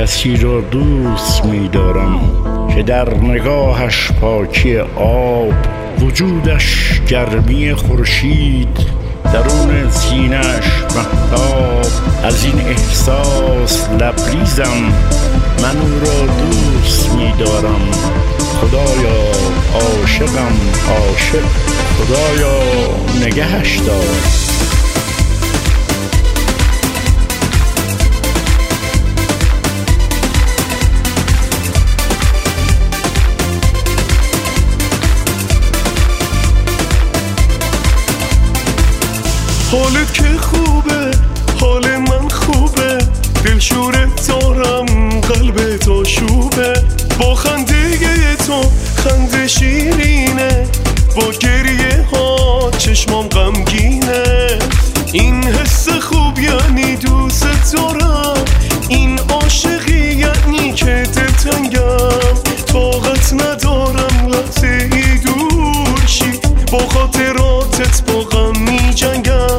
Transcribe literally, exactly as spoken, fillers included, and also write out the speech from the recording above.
کسی را دوست می‌دارم که در نگاهش پاکی آب، وجودش گرمی خورشید، درون سینه‌اش مهتاب. از این احساس لبریزم، من او را دوست می‌دارم. خدایا عاشقم، عاشق، خدایا نگهش دار. حالت که خوبه، حال من خوبه، دلشورت دارم، قلبت آشوبه. با خنده تو خنده شیرینه، با گریه ها چشمام غمگینه. این حس خوب یعنی دوست دارم، این عاشقی یعنی که دلتنگم. طاقت ندارم لحظه ای دور شی، با خاطراتت با غم می جنگم.